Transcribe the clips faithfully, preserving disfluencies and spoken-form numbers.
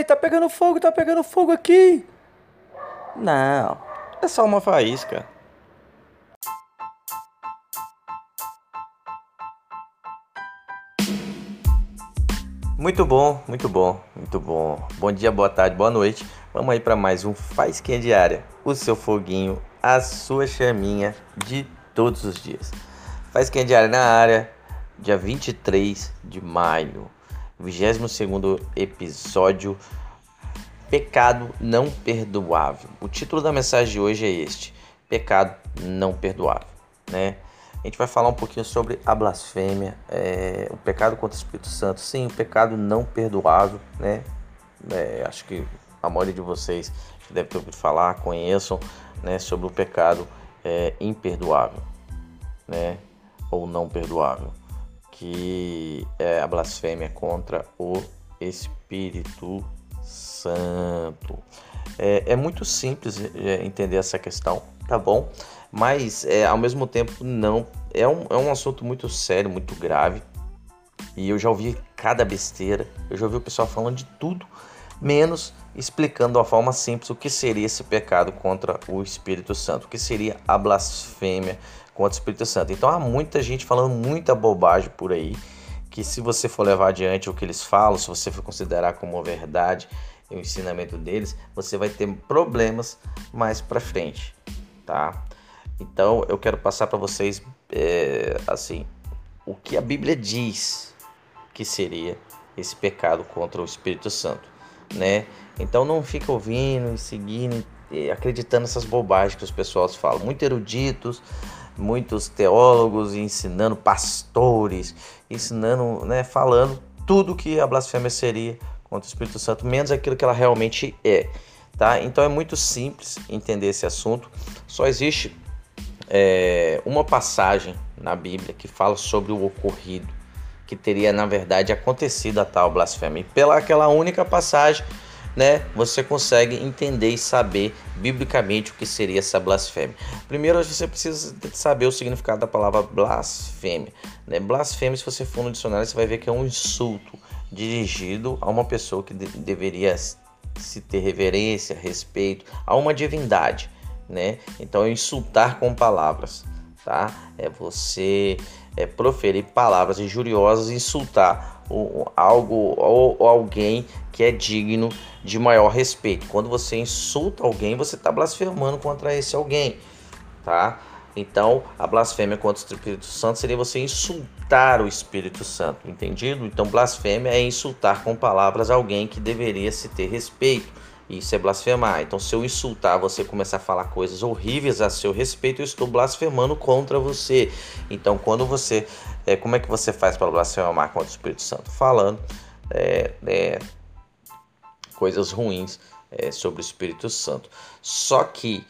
Ei, tá pegando fogo, tá pegando fogo aqui. Não, é só uma faísca. Muito bom, muito bom, muito bom. Bom dia, boa tarde, boa noite. Vamos aí para mais um Faísquinha Diária. O seu foguinho, a sua chaminha de todos os dias. Faísquinha Diária na área, dia vinte e três de maio. vigésimo segundo episódio. Pecado não perdoável. O título da mensagem de hoje é este: Pecado não perdoável, né? A gente vai falar um pouquinho sobre a blasfêmia, é, o pecado contra o Espírito Santo. Sim, o pecado não perdoável, né? É, acho que a maioria de vocês deve ter ouvido falar, conheçam, né, sobre o pecado é, imperdoável, né? Ou não perdoável, que é a blasfêmia contra o Espírito Santo. É, é muito simples é, entender essa questão, tá bom? Mas é, ao mesmo tempo não é um, é um assunto muito sério, muito grave. E eu já ouvi cada besteira, eu já ouvi o pessoal falando de tudo, menos explicando de uma forma simples o que seria esse pecado contra o Espírito Santo, o que seria a blasfêmia contra o Espírito Santo. Então há muita gente falando muita bobagem por aí, que se você for levar adiante o que eles falam, se você for considerar como verdade o ensinamento deles, você vai ter problemas mais para frente, tá? Então eu quero passar para vocês é, assim, o que a Bíblia diz que seria esse pecado contra o Espírito Santo, né? Então não fica ouvindo e seguindo e acreditando nessas bobagens que os pessoas falam, muito eruditos, muitos teólogos ensinando, pastores ensinando, né, falando tudo que a blasfêmia seria contra o Espírito Santo, menos aquilo que ela realmente é, tá? Então é muito simples entender esse assunto. Só existe é, uma passagem na Bíblia que fala sobre o ocorrido, que teria na verdade acontecido a tal blasfêmia. E pela aquela única passagem, né, você consegue entender e saber biblicamente o que seria essa blasfêmia. Primeiro você precisa saber o significado da palavra blasfêmia, né? Blasfêmia, se você for no dicionário, você vai ver que é um insulto dirigido a uma pessoa que de- deveria se ter reverência, respeito a uma divindade, né? Então é insultar com palavras, tá? É você é, proferir palavras injuriosas, insultar o, algo ou, ou alguém que é digno de maior respeito. Quando você insulta alguém, você está blasfemando contra esse alguém, tá? Então, a blasfêmia contra o Espírito Santo seria você insultar o Espírito Santo, entendido? Então, blasfêmia é insultar com palavras alguém que deveria se ter respeito. Isso é blasfemar. Então, se eu insultar, você começar a falar coisas horríveis a seu respeito, eu estou blasfemando contra você. Então, quando você... É, como é que você faz para blasfemar contra o Espírito Santo? Falando é, é, coisas ruins é, sobre o Espírito Santo. Só que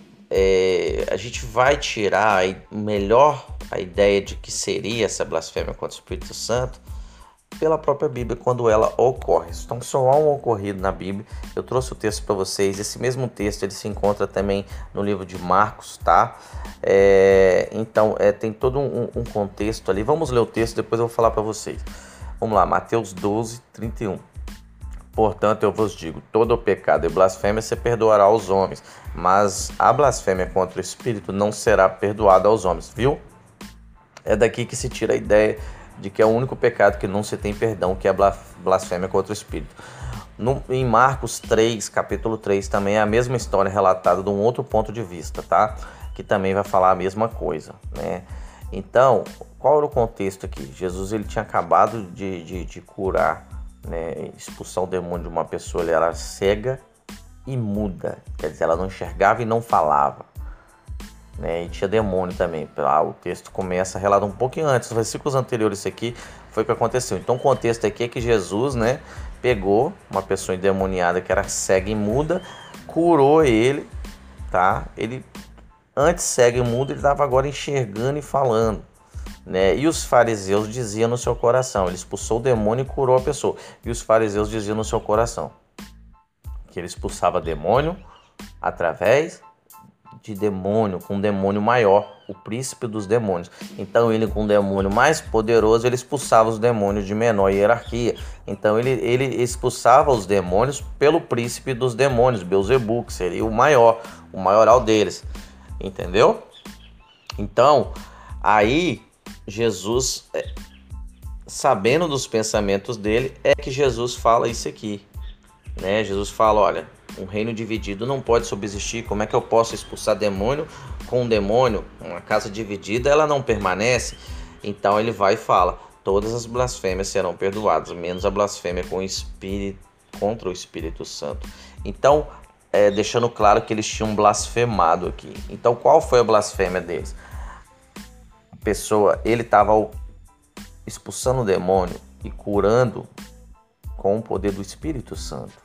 é, a gente vai tirar a, melhor a ideia de que seria essa blasfêmia contra o Espírito Santo pela própria Bíblia, quando ela ocorre. Então só há um ocorrido na Bíblia. Eu trouxe o texto para vocês. Esse mesmo texto ele se encontra também no livro de Marcos, tá? É, então é, tem todo um, um contexto ali. Vamos ler o texto, depois eu vou falar para vocês. Vamos lá, Mateus doze, trinta e um. Portanto, eu vos digo, todo o pecado e blasfêmia se perdoará aos homens, mas a blasfêmia contra o Espírito não será perdoada aos homens, viu? É daqui que se tira a ideia de que é o único pecado que não se tem perdão, que é a blasfêmia contra o Espírito. No, em Marcos três, capítulo três, também é a mesma história relatada de um outro ponto de vista, tá? Que também vai falar a mesma coisa, né? Então, qual era o contexto aqui? Jesus ele tinha acabado de, de, de curar, né, expulsar o demônio de uma pessoa. Ela era cega e muda, quer dizer, ela não enxergava e não falava, né? E tinha demônio também. Ah, o texto começa a relatar um pouquinho antes, os versículos anteriores aqui foi o que aconteceu. Então o contexto aqui é que Jesus, né, pegou uma pessoa endemoniada que era cega e muda, curou ele, tá? Ele antes cego e mudo, ele estava agora enxergando e falando, né? E os fariseus diziam no seu coração, ele expulsou o demônio e curou a pessoa. E os fariseus diziam no seu coração que ele expulsava demônio através de demônio, com um demônio maior, o príncipe dos demônios. Então ele, com um demônio mais poderoso, ele expulsava os demônios de menor hierarquia. Então ele, ele expulsava os demônios pelo príncipe dos demônios, Beelzebub, que seria o maior, o maioral deles, entendeu? Então, aí Jesus, sabendo dos pensamentos dele, é que Jesus fala isso aqui, né? Jesus fala, olha, um reino dividido não pode subsistir. Como é que eu posso expulsar demônio com um demônio? Uma casa dividida, ela não permanece. Então ele vai e fala, todas as blasfêmias serão perdoadas, menos a blasfêmia com o Espírito, contra o Espírito Santo. Então, é, deixando claro que eles tinham blasfemado aqui. Então, qual foi a blasfêmia deles? A pessoa, ele estava expulsando o demônio e curando com o poder do Espírito Santo.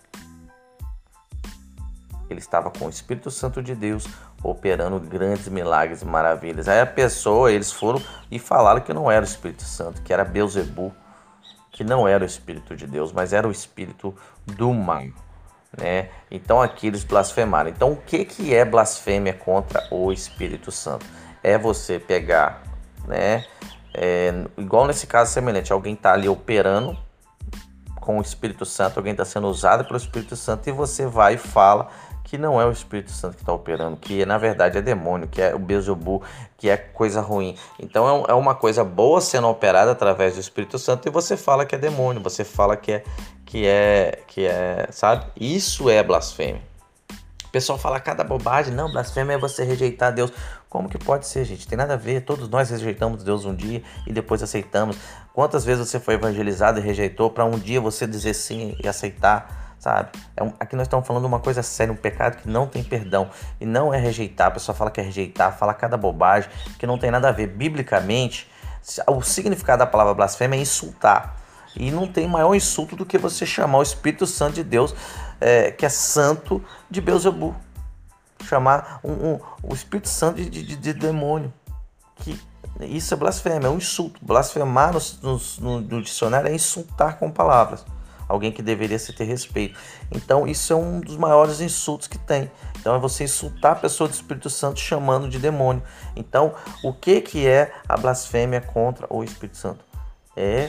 Ele estava com o Espírito Santo de Deus operando grandes milagres e maravilhas. Aí a pessoa, eles foram e falaram que não era o Espírito Santo, que era Beelzebub, que não era o Espírito de Deus, mas era o Espírito do mal, né? Então aqui eles blasfemaram. Então o que, que é blasfêmia contra o Espírito Santo? É você pegar, né? É, igual nesse caso semelhante, alguém está ali operando com o Espírito Santo, alguém está sendo usado pelo Espírito Santo e você vai e fala que não é o Espírito Santo que está operando, que na verdade é demônio, que é o Beelzebub, que é coisa ruim. Então é uma coisa boa sendo operada através do Espírito Santo e você fala que é demônio, você fala que é, que é, que é, sabe? Isso é blasfêmia. O pessoal fala cada bobagem, não, blasfêmia é você rejeitar Deus. Como que pode ser, gente? Tem nada a ver, todos nós rejeitamos Deus um dia e depois aceitamos. Quantas vezes você foi evangelizado e rejeitou para um dia você dizer sim e aceitar? Sabe? É um, aqui nós estamos falando de uma coisa séria, um pecado que não tem perdão. E não é rejeitar. A pessoa fala que é rejeitar, fala cada bobagem, que não tem nada a ver. Biblicamente, o significado da palavra blasfêmia é insultar. E não tem maior insulto do que você chamar o Espírito Santo de Deus, é, que é santo, de Beelzebub. Chamar um, um, o Espírito Santo de, de, de demônio. Que isso é blasfêmia, é um insulto. Blasfemar no, no, no dicionário é insultar com palavras. Alguém que deveria se ter respeito. Então isso é um dos maiores insultos que tem. Então é você insultar a pessoa do Espírito Santo chamando de demônio. Então o que, que é a blasfêmia contra o Espírito Santo? É,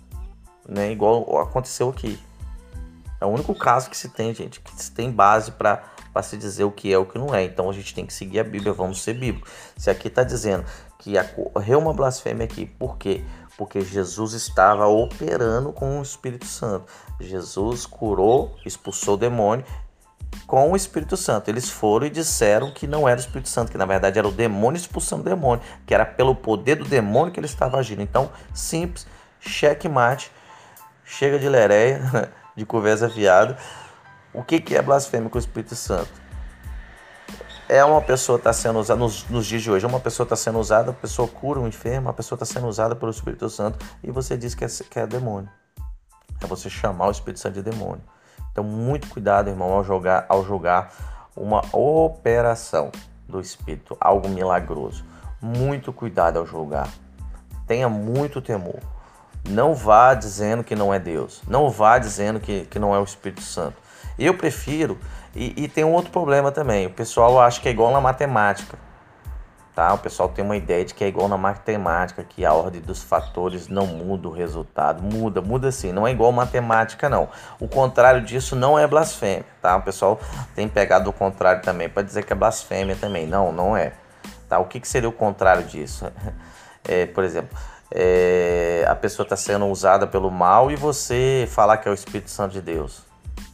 né, igual aconteceu aqui. É o único caso que se tem, gente, que se tem base para para se dizer o que é e o que não é. Então a gente tem que seguir a Bíblia, vamos ser bíblicos. Se aqui está dizendo que ocorreu uma blasfêmia aqui, por quê? Porque Jesus estava operando com o Espírito Santo. Jesus curou, expulsou o demônio com o Espírito Santo. Eles foram e disseram que não era o Espírito Santo, que na verdade era o demônio expulsando o demônio, que era pelo poder do demônio que ele estava agindo. Então, simples, checkmate, chega de lereia, de conversa fiada. O que, que é blasfêmia com o Espírito Santo? É uma pessoa está sendo usada, nos, nos dias de hoje, uma pessoa está sendo usada, a pessoa cura um enfermo, a pessoa está sendo usada pelo Espírito Santo e você diz que é, que é demônio. É você chamar o Espírito Santo de demônio. Então, muito cuidado, irmão, ao jogar, ao julgar uma operação do Espírito, algo milagroso. Muito cuidado ao julgar. Tenha muito temor. Não vá dizendo que não é Deus. Não vá dizendo que, que não é o Espírito Santo. Eu prefiro, e, e tem um outro problema também, o pessoal acha que é igual na matemática, tá? O pessoal tem uma ideia de que é igual na matemática, que a ordem dos fatores não muda o resultado, muda, muda sim, não é igual matemática não. O contrário disso não é blasfêmia, tá? O pessoal tem pegado o contrário também para dizer que é blasfêmia também, não, não é. Tá? O que, que seria o contrário disso? É, por exemplo, é, a pessoa está sendo usada pelo mal e você falar que é o Espírito Santo de Deus.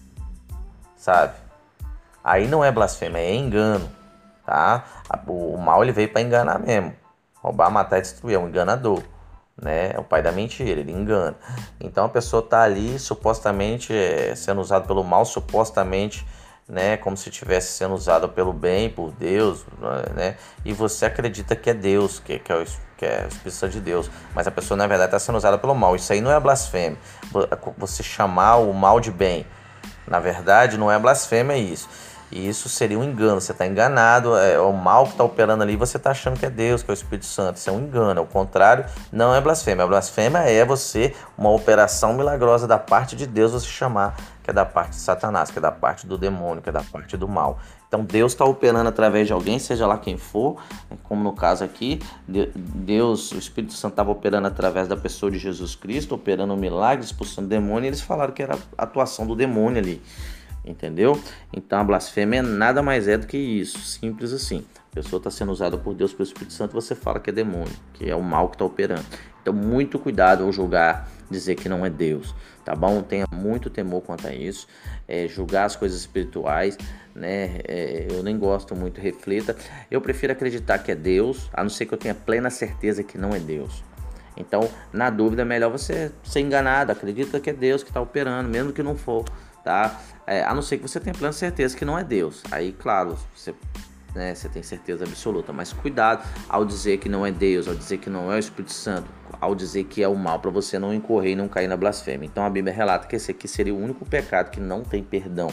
Sabe? Aí não é blasfêmia, é engano, tá? O mal ele veio para enganar mesmo, roubar, matar e destruir, é um enganador, né? É o pai da mentira, ele engana. Então a pessoa tá ali supostamente é, sendo usada pelo mal, supostamente, né? Como se estivesse sendo usada pelo bem, por Deus, né? E você acredita que é Deus, que, que, é, o, que é o Espírito Santo de Deus, mas a pessoa na verdade está sendo usada pelo mal. Isso aí não é blasfêmia, você chamar o mal de bem. Na verdade, não é blasfêmia isso. E isso seria um engano, você está enganado, é o mal que está operando ali, você está achando que é Deus, que é o Espírito Santo. Isso é um engano, ao contrário, não é blasfêmia. A blasfêmia é você, uma operação milagrosa da parte de Deus, você chamar que é da parte de Satanás, que é da parte do demônio, que é da parte do mal. Então Deus está operando através de alguém, seja lá quem for, como no caso aqui, Deus, o Espírito Santo estava operando através da pessoa de Jesus Cristo, operando um milagre, expulsando demônio, e eles falaram que era a atuação do demônio ali. Entendeu? Então a blasfêmia nada mais é do que isso, simples assim. A pessoa está sendo usada por Deus, pelo Espírito Santo, você fala que é demônio, que é o mal que está operando. Então muito cuidado ao julgar, dizer que não é Deus, tá bom? Tenha muito temor quanto a isso, é, julgar as coisas espirituais, né? É, eu nem gosto muito, reflita. Eu prefiro acreditar que é Deus, a não ser que eu tenha plena certeza que não é Deus. Então, na dúvida, é melhor você ser enganado, acredita que é Deus que está operando, mesmo que não for. Tá? É, a não ser que você tenha plena certeza que não é Deus. Aí, claro, você, né, você tem certeza absoluta. Mas cuidado ao dizer que não é Deus, ao dizer que não é o Espírito Santo, ao dizer que é o mal, para você não incorrer e não cair na blasfêmia. Então a Bíblia relata que esse aqui seria o único pecado que não tem perdão.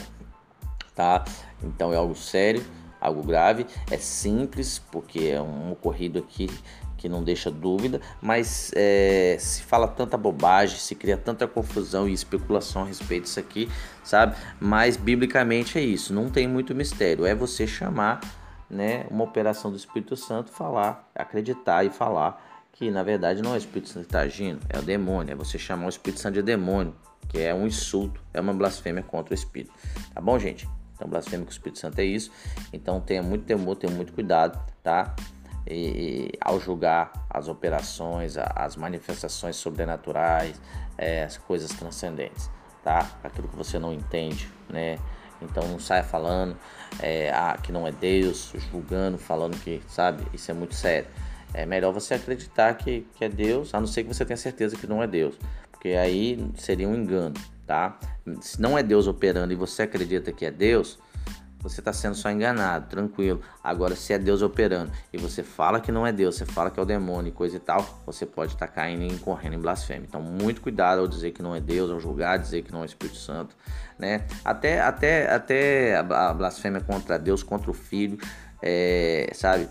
Tá? Então é algo sério, algo grave. É simples, porque é um ocorrido aqui que não deixa dúvida, mas é, se fala tanta bobagem, se cria tanta confusão e especulação a respeito disso aqui, sabe? Mas biblicamente é isso, não tem muito mistério, é você chamar, né, uma operação do Espírito Santo, falar, acreditar e falar que na verdade não é o Espírito Santo que está agindo, é o demônio, é você chamar o Espírito Santo de demônio, que é um insulto, é uma blasfêmia contra o Espírito, tá bom, gente? Então blasfêmia com o Espírito Santo é isso, então tenha muito temor, tenha muito cuidado, tá? E, ao julgar as operações, as manifestações sobrenaturais, é, as coisas transcendentes, tá? Aquilo que você não entende, né? Então não saia falando é, ah, que não é Deus, julgando, falando que, sabe, isso é muito sério. É melhor você acreditar que, que é Deus, a não ser que você tenha certeza que não é Deus, porque aí seria um engano, tá? Se não é Deus operando e você acredita que é Deus, você está sendo só enganado, tranquilo. Agora, se é Deus operando e você fala que não é Deus, você fala que é o demônio e coisa e tal, você pode estar tá caindo e incorrendo em blasfêmia. Então, muito cuidado ao dizer que não é Deus, ao julgar, dizer que não é o Espírito Santo, né? Até, até, até a blasfêmia contra Deus, contra o Filho, é, sabe?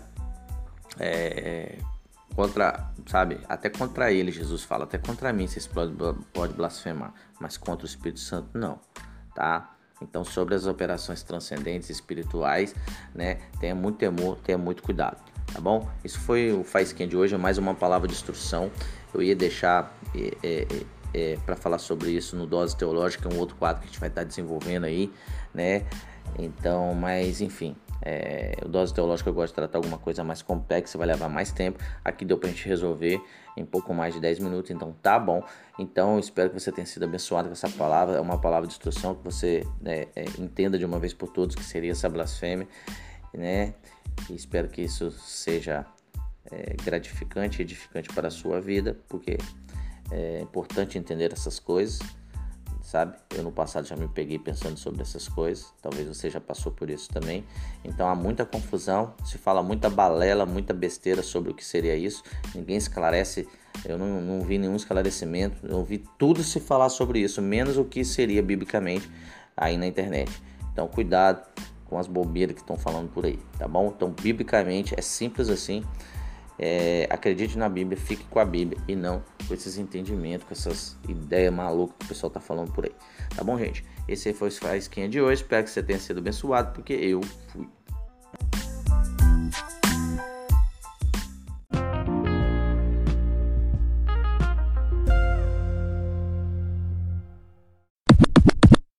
É, contra, sabe? Até contra ele, Jesus fala, até contra mim vocês podem pode blasfemar, mas contra o Espírito Santo não, tá? Então, sobre as operações transcendentes espirituais, né, tenha muito temor, tenha muito cuidado, tá bom? Isso foi o Faisquinha de hoje, é mais uma palavra de instrução. Eu ia deixar é, é, é, para falar sobre isso no Dose Teológica, um outro quadro que a gente vai estar desenvolvendo aí, né? Então, mas enfim, é, o Dose Teológica eu gosto de tratar alguma coisa mais complexa, vai levar mais tempo. Aqui deu pra gente resolver em pouco mais de dez minutos, então tá bom. Então eu espero que você tenha sido abençoado com essa palavra, é uma palavra de instrução, que você né, é, entenda de uma vez por todas que seria essa blasfêmia, né? E espero que isso seja é, gratificante e edificante para a sua vida, porque é importante entender essas coisas, sabe? Eu no passado já me peguei pensando sobre essas coisas, talvez você já passou por isso também. Então há muita confusão, se fala muita balela, muita besteira sobre o que seria isso, ninguém esclarece, eu não, não vi nenhum esclarecimento, eu vi tudo se falar sobre isso, menos o que seria biblicamente aí na internet. Então cuidado com as bobeiras que estão falando por aí, tá bom? Então biblicamente é simples assim. É, acredite na Bíblia, fique com a Bíblia e não com esses entendimentos, com essas ideias malucas que o pessoal tá falando por aí, tá bom, gente? Esse aí foi o Faisquinha de hoje, espero que você tenha sido abençoado, porque eu fui.